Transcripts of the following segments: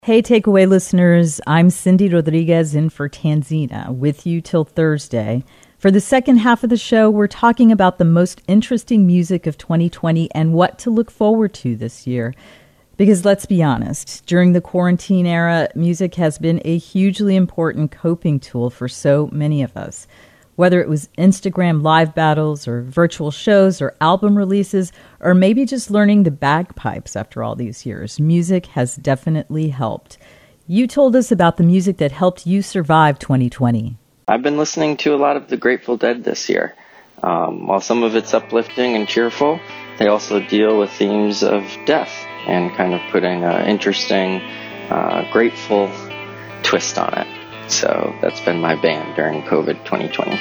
Hey, Takeaway listeners, I'm Cindy Rodriguez in for Tanzina, with you till Thursday. For the second half of the show, we're talking about the most interesting music of 2020 and what to look forward to this year. Because let's be honest, during the quarantine era, music has been a hugely important coping tool for so many of us. Whether it was Instagram live battles or virtual shows or album releases, or maybe just learning the bagpipes after all these years, music has definitely helped. You told us about the music that helped you survive 2020. I've been listening to a lot of the Grateful Dead this year. While some of it's uplifting and cheerful, they also deal with themes of death and kind of putting an interesting, grateful twist on it. So that's been my band during COVID 2020.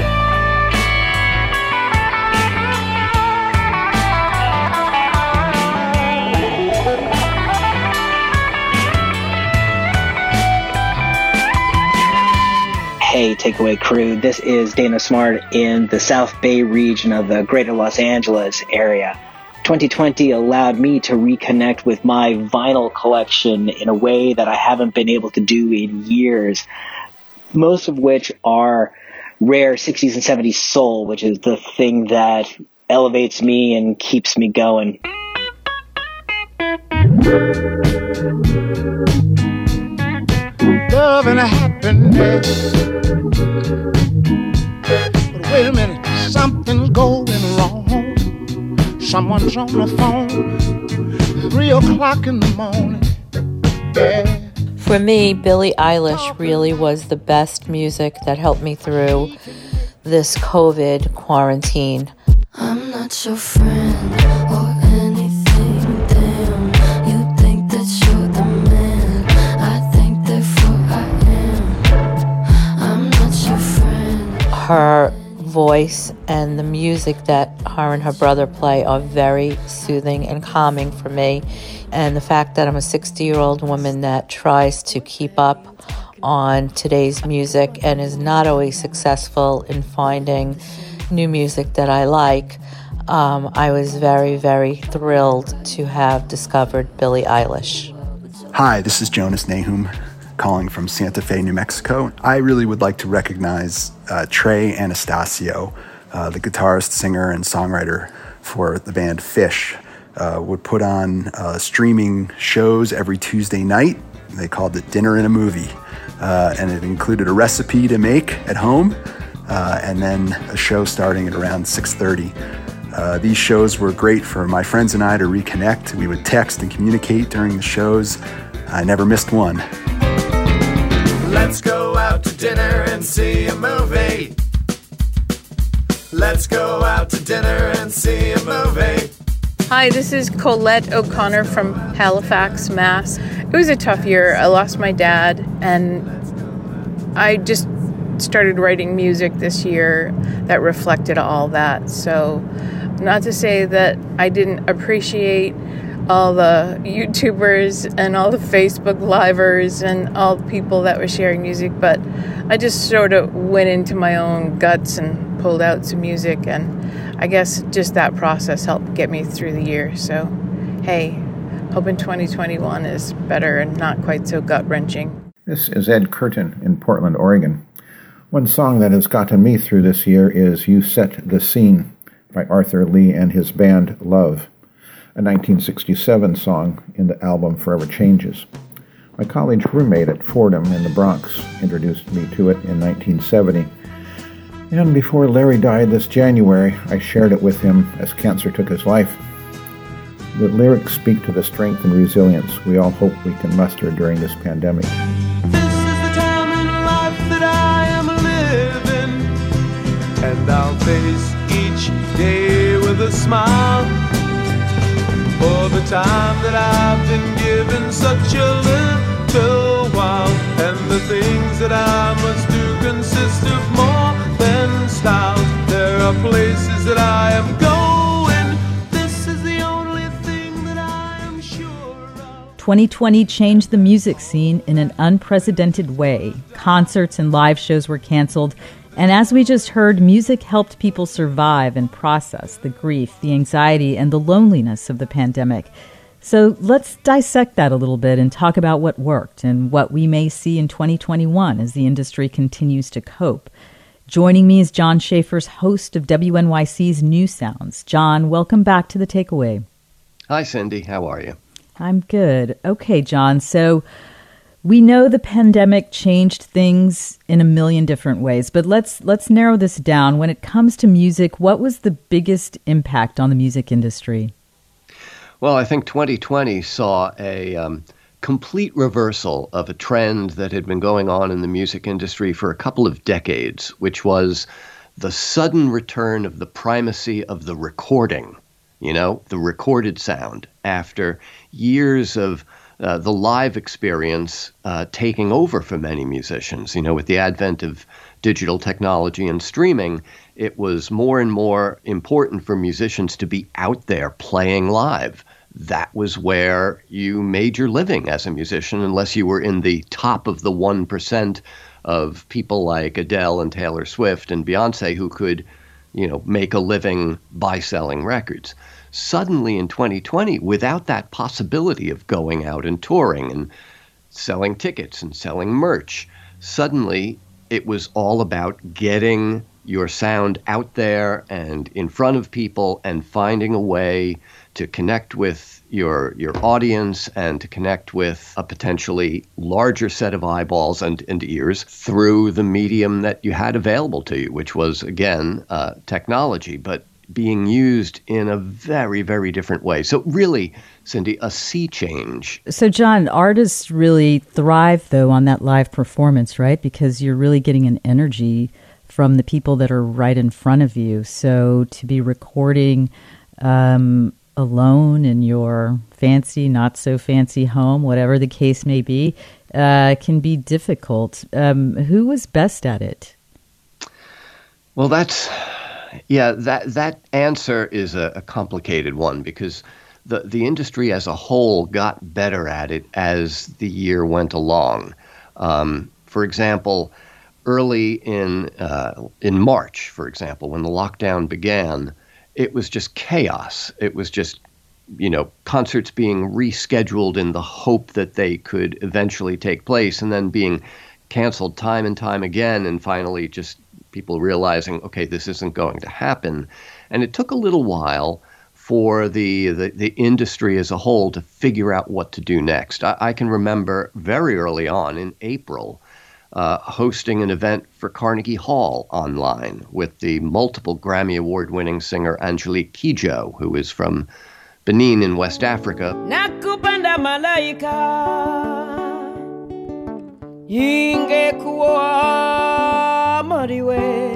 Hey, Takeaway crew. This is Dana Smart in the South Bay region of the greater Los Angeles area. 2020 allowed me to reconnect with my vinyl collection in a way that I haven't been able to do in years, most of which are rare 60s and 70s soul, which is the thing that elevates me and keeps me going. Love and happiness. But wait a minute, something's going wrong. Someone's on the phone, 3 o'clock in the morning. Yeah. For me, Billie Eilish really was the best music that helped me through this COVID quarantine. I'm not your friend or anything, damn. You think that you're the man, I think therefore I am. I'm not your friend. Her voice and the music that her and her brother play are very soothing and calming for me. And the fact that I'm a 60-year-old woman that tries to keep up on today's music and is not always successful in finding new music that I like, I was very, very thrilled to have discovered Billie Eilish. Hi, this is Jonas Nahum, calling from Santa Fe, New Mexico. I really would like to recognize Trey Anastasio, the guitarist, singer, and songwriter for the band Fish. Would put on streaming shows every Tuesday night. They called it Dinner and a Movie. And it included a recipe to make at home and then a show starting at around 6:30. These shows were great for my friends and I to reconnect. We would text and communicate during the shows. I never missed one. Let's go out to dinner and see a movie. Let's go out to dinner and see a movie. Hi, this is Colette O'Connor from Halifax, Mass. It was a tough year. I lost my dad, and I just started writing music this year that reflected all that. So, not to say that I didn't appreciate all the YouTubers and all the Facebook livers and all the people that were sharing music, but I just sort of went into my own guts and pulled out some music, and I guess just that process helped get me through the year. So, hey, hoping 2021 is better and not quite so gut-wrenching. This is Ed Curtin in Portland, Oregon. One song that has gotten me through this year is You Set the Scene by Arthur Lee and his band Love, a 1967 song in the album Forever Changes. My college roommate at Fordham in the Bronx introduced me to it in 1970. And before Larry died this January, I shared it with him as cancer took his life. The lyrics speak to the strength and resilience we all hope we can muster during this pandemic. This is the time in life that I am living, and I'll face each day with a smile. For the time that I've been given such a little while, and the things that I must do consist of more than styles. There are places that I am going. This is the only thing that I am sure of. 2020 changed the music scene in an unprecedented way. Concerts and live shows were canceled. And as we just heard, music helped people survive and process the grief, the anxiety, and the loneliness of the pandemic. So let's dissect that a little bit and talk about what worked and what we may see in 2021 as the industry continues to cope. Joining me is John Schaefer's, host of WNYC's New Sounds. John, welcome back to The Takeaway. Hi, Cindy. How are you? I'm good. Okay, John. So we know the pandemic changed things in a million different ways, but let's narrow this down. When it comes to music, what was the biggest impact on the music industry? Well, I think 2020 saw a complete reversal of a trend that had been going on in the music industry for a couple of decades, which was the sudden return of the primacy of the recording, the recorded sound, after years of the live experience taking over for many musicians. With the advent of digital technology and streaming, it was more and more important for musicians to be out there playing live. That was where you made your living as a musician, unless you were in the top of the 1% of people like Adele and Taylor Swift and Beyonce who could, make a living by selling records. Suddenly in 2020, without that possibility of going out and touring and selling tickets and selling merch, suddenly it was all about getting your sound out there and in front of people and finding a way to connect with your audience and to connect with a potentially larger set of eyeballs and ears through the medium that you had available to you, which was, again, technology, but being used in a very, very different way. So really, Cindy, a sea change. So, John, artists really thrive, though, on that live performance, right? Because you're really getting an energy from the people that are right in front of you. So to be recording alone in your fancy, not so fancy home, whatever the case may be, can be difficult. Who was best at it? Well, that answer is a complicated one, because the industry as a whole got better at it as the year went along. For example, early in March, for example, when the lockdown began, it was just chaos. It was just, concerts being rescheduled in the hope that they could eventually take place and then being canceled time and time again, and finally just people realizing, okay, this isn't going to happen. And it took a little while for the industry as a whole to figure out what to do next. I can remember very early on in April hosting an event for Carnegie Hall online with the multiple Grammy Award-winning singer Angelique Kidjo, who is from Benin in West Africa. Nakupenda malaika ingekuwa moriwe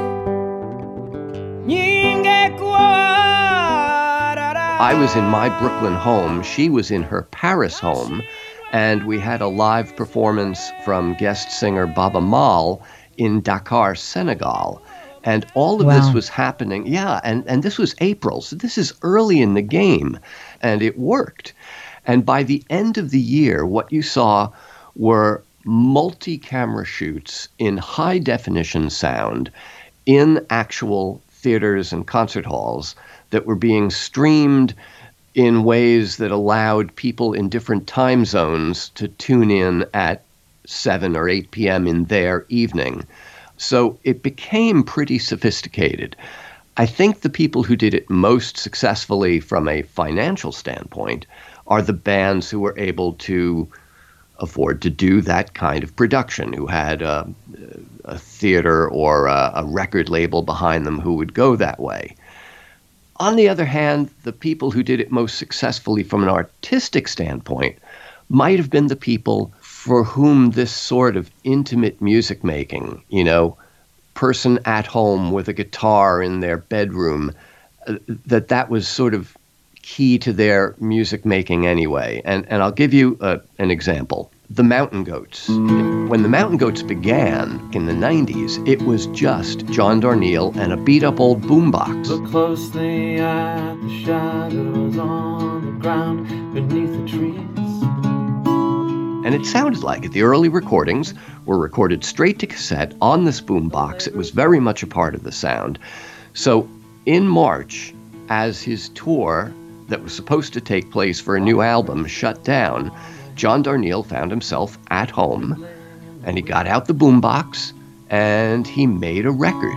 I was in my Brooklyn home, she was in her Paris home, and we had a live performance from guest singer Baba Maal in Dakar, Senegal. And all of this was happening. Yeah, and this was April, so this is early in the game, and it worked. And by the end of the year, what you saw were multi-camera shoots in high-definition sound in actual theaters and concert halls that were being streamed in ways that allowed people in different time zones to tune in at 7 or 8 p.m. in their evening. So it became pretty sophisticated. I think the people who did it most successfully from a financial standpoint are the bands who were able to afford to do that kind of production, who had a theater or a record label behind them who would go that way. On the other hand, the people who did it most successfully from an artistic standpoint might have been the people for whom this sort of intimate music making, person at home with a guitar in their bedroom, that was sort of key to their music making anyway. And I'll give you an example. The Mountain Goats. When the Mountain Goats began in the 90s, it was just John Darnielle and a beat-up old boombox. Look closely at the shadows on the ground beneath the trees. And it sounded like it. The early recordings were recorded straight to cassette on this boombox. It was very much a part of the sound. So in March, as his tour that was supposed to take place for a new album shut down, John Darnielle found himself at home, and he got out the boombox, and he made a record.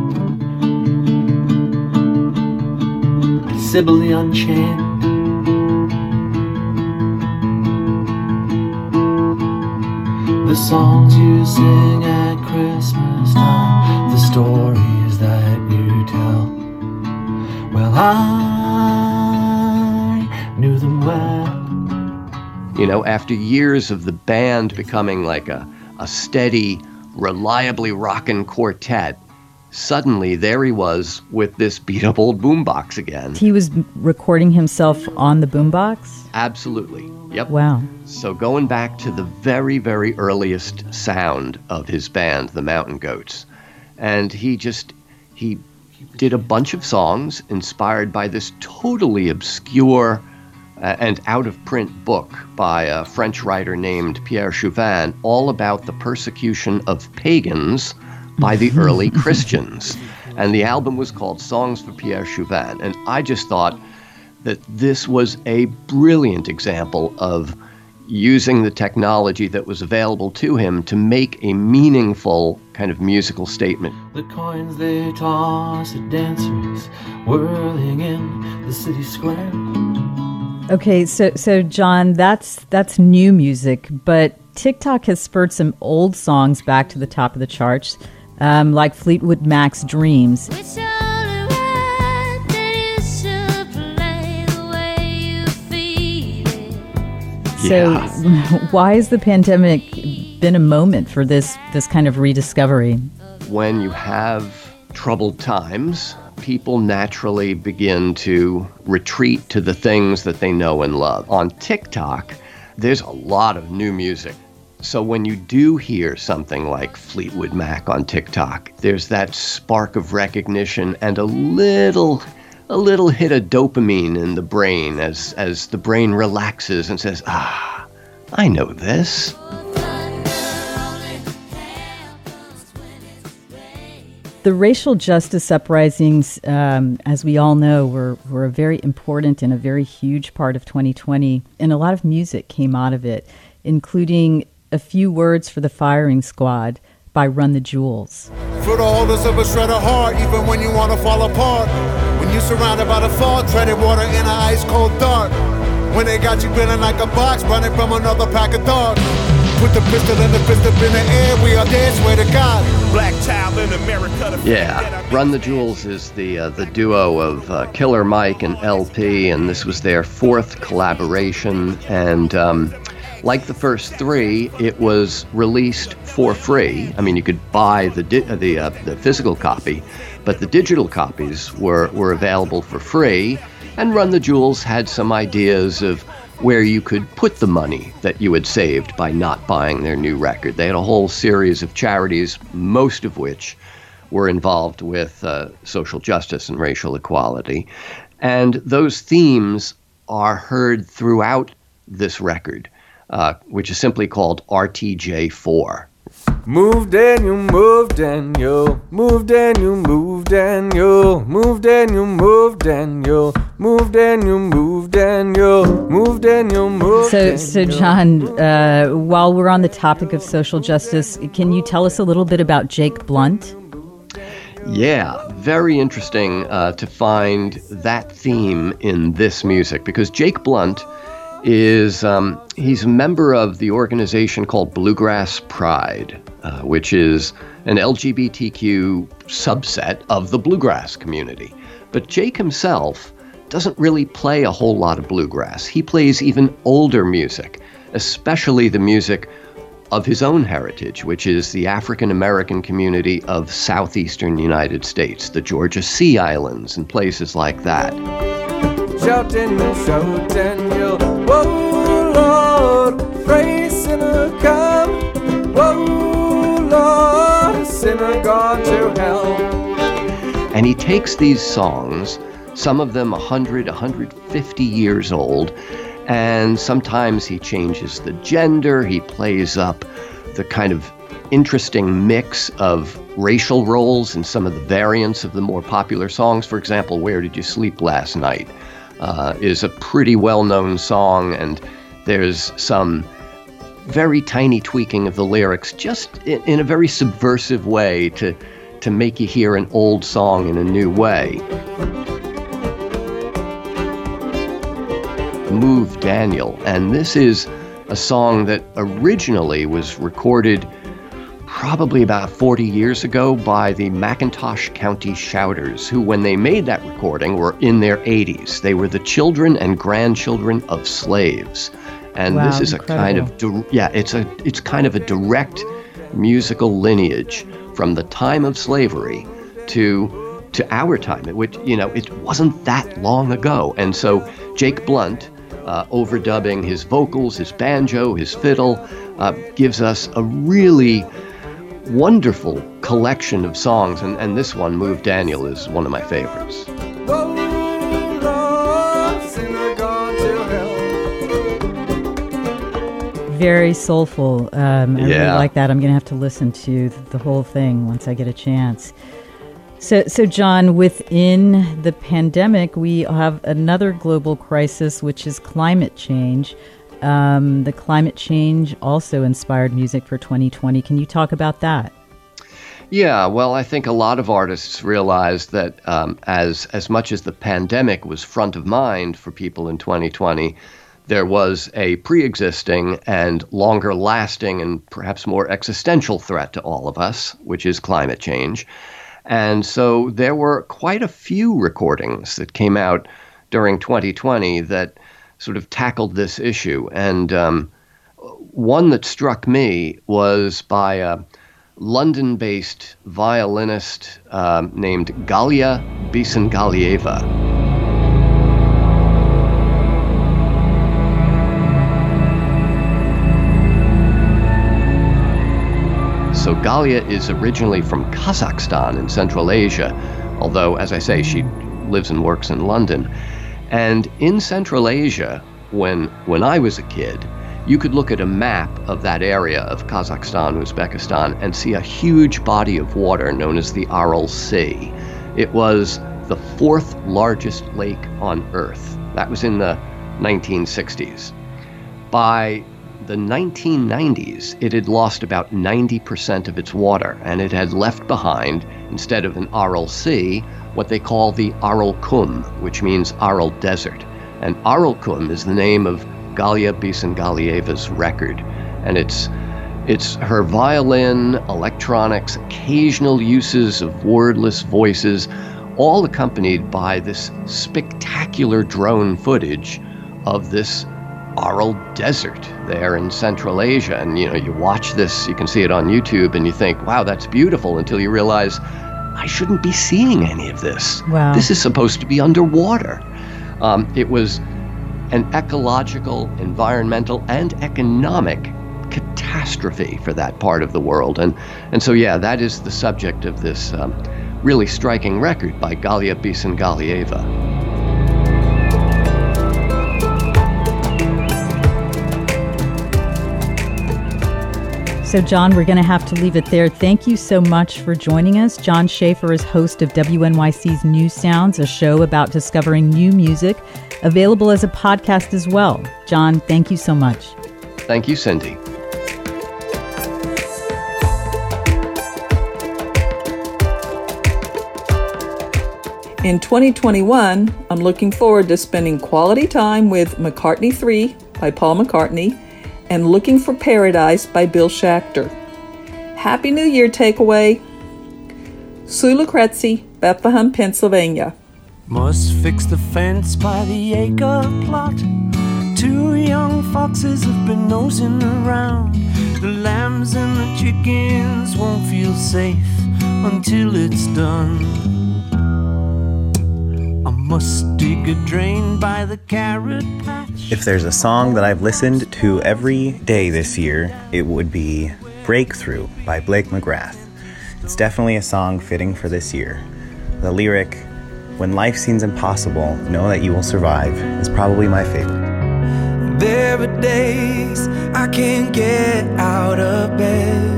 Sibylle Unchained. The songs you sing at Christmas time, the stories that you tell, well, I knew them well. You know, after years of the band becoming like a steady, reliably rockin' quartet, suddenly there he was with this beat-up old boombox again. He was recording himself on the boombox? Absolutely. Yep. Wow. So going back to the very, very earliest sound of his band, the Mountain Goats, and he did a bunch of songs inspired by this totally obscure and out-of-print book by a French writer named Pierre Chauvin, all about the persecution of pagans by the early Christians. And the album was called Songs for Pierre Chauvin. And I just thought that this was a brilliant example of using the technology that was available to him to make a meaningful kind of musical statement. The coins they toss at dancers whirling in the city square. Okay, so John, that's new music, but TikTok has spurred some old songs back to the top of the charts, like Fleetwood Mac's Dreams. So why has the pandemic been a moment for this kind of rediscovery? When you have troubled times, people naturally begin to retreat to the things that they know and love. On TikTok, there's a lot of new music. So when you do hear something like Fleetwood Mac on TikTok, there's that spark of recognition and a little hit of dopamine in the brain as the brain relaxes and says, I know this. The racial justice uprisings, as we all know, were a very important and a very huge part of 2020, and a lot of music came out of it, including A Few Words for the Firing Squad by Run the Jewels. For the holders of a shred of heart, even when you want to fall apart, when you're surrounded by the fog, treaded water in an ice-cold dark, when they got you grinning like a box, running from another pack of dogs. Put the pistol and the fist up in the air, we are dead, swear to God. Black child in America. Yeah, Run the Jewels is the duo of Killer Mike and LP, and this was their fourth collaboration. And like the first three, it was released for free. I mean, you could buy the physical copy, but the digital copies were available for free. And Run the Jewels had some ideas of where you could put the money that you had saved by not buying their new record. They had a whole series of charities, most of which were involved with social justice and racial equality. And those themes are heard throughout this record, which is simply called RTJ4. Move Daniel, move Daniel, move Daniel, move Daniel, move Daniel, move Daniel, move Daniel, move Daniel, move Daniel, move Daniel. So John, while we're on the topic of social justice, can you tell us a little bit about Jake Blunt? Yeah, very interesting to find that theme in this music, because Jake Blunt is he's a member of the organization called Bluegrass Pride, which is an LGBTQ subset of the bluegrass community. But Jake himself doesn't really play a whole lot of bluegrass. He plays even older music, especially the music of his own heritage, which is the African American community of southeastern United States, the Georgia Sea Islands and places like that. Shouting and shouting, yo, whoa, Lord, pray sinner come, whoa, Lord, a sinner gone to hell. And he takes these songs, some of them 100, 150 years old, and sometimes he changes the gender, he plays up the kind of interesting mix of racial roles in some of the variants of the more popular songs. For example, Where Did You Sleep Last Night? is a pretty well-known song, and there's some very tiny tweaking of the lyrics, just in a very subversive way to make you hear an old song in a new way. Move Daniel, and this is a song that originally was recorded probably about 40 years ago by the McIntosh County Shouters, who, when they made that recording, were in their 80s. They were the children and grandchildren of slaves. And wow, this is incredible. It's kind of a direct musical lineage from the time of slavery to our time, it wasn't that long ago. And so Jake Blunt, overdubbing his vocals, his banjo, his fiddle, gives us a really wonderful collection of songs, and this one, Move Daniel, is one of my favorites. Very soulful. I really like that. I'm going to have to listen to the whole thing once I get a chance. So, John, within the pandemic, we have another global crisis, which is climate change. The climate change also inspired music for 2020. Can you talk about that? Yeah, well, I think a lot of artists realized that as much as the pandemic was front of mind for people in 2020, there was a pre-existing and longer-lasting and perhaps more existential threat to all of us, which is climate change. And so there were quite a few recordings that came out during 2020 that sort of tackled this issue. And one that struck me was by a London-based violinist named Galia Bisengalieva. So Galia is originally from Kazakhstan in Central Asia, although, as I say, she lives and works in London. And in Central Asia, when I was a kid, you could look at a map of that area of Kazakhstan, Uzbekistan, and see a huge body of water known as the Aral Sea. It was the fourth largest lake on Earth. That was in the 1960s. By the 1990s, it had lost about 90% of its water, and it had left behind, instead of an Aral Sea, what they call the Aral Kum, which means Aral Desert. And Aral Kum is the name of Galia Bisengalieva's record. And it's her violin, electronics, occasional uses of wordless voices, all accompanied by this spectacular drone footage of this Aral Desert there in Central Asia. And, you watch this, you can see it on YouTube, and you think, wow, that's beautiful, until you realize, I shouldn't be seeing any of this. Wow. This is supposed to be underwater. It was an ecological, environmental, and economic catastrophe for that part of the world. And so, yeah, that is the subject of this really striking record by Galia Bisengalieva. So, John, we're going to have to leave it there. Thank you so much for joining us. John Schaefer is host of WNYC's New Sounds, a show about discovering new music, available as a podcast as well. John, thank you so much. Thank you, Cindy. In 2021, I'm looking forward to spending quality time with McCartney 3 by Paul McCartney and Looking for Paradise by Bill Schachter. Happy New Year takeaway. Sue Lucrezi, Bethlehem, Pennsylvania. Must fix the fence by the acre plot. 2 young foxes have been nosing around. The lambs and the chickens won't feel safe until it's done. I must dig a drain by the carrot patch. If there's a song that I've listened to every day this year, it would be Breakthrough by Blake McGrath. It's definitely a song fitting for this year. The lyric, "When life seems impossible, know that you will survive," is probably my favorite. There are days I can't get out of bed.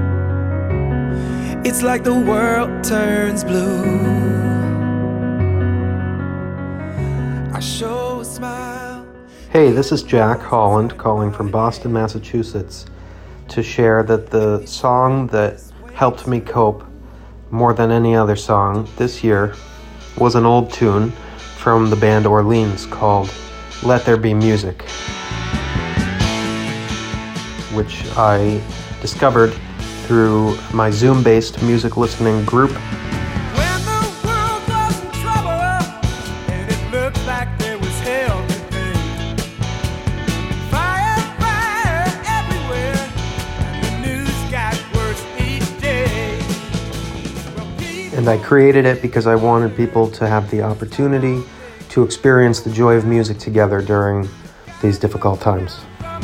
It's like the world turns blue. I show a smile. Hey, this is Jack Holland calling from Boston, Massachusetts, to share that the song that helped me cope more than any other song this year was an old tune from the band Orleans called Let There Be Music, which I discovered through my Zoom-based music listening group. When the world was in trouble and it looked like there was hell to pay. Fire everywhere and the news got worse each day. And I created it because I wanted people to have the opportunity to experience the joy of music together during these difficult times.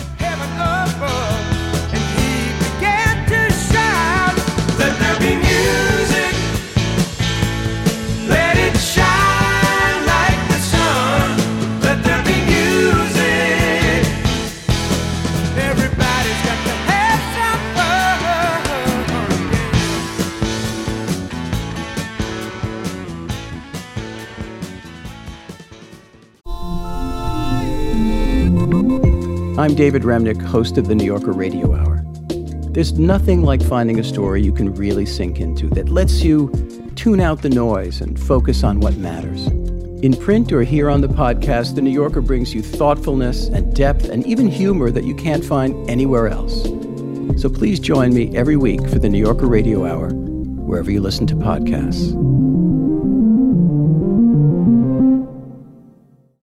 I'm David Remnick, host of the New Yorker Radio Hour. There's nothing like finding a story you can really sink into that lets you tune out the noise and focus on what matters. In print or here on the podcast, the New Yorker brings you thoughtfulness and depth and even humor that you can't find anywhere else. So please join me every week for the New Yorker Radio Hour, wherever you listen to podcasts.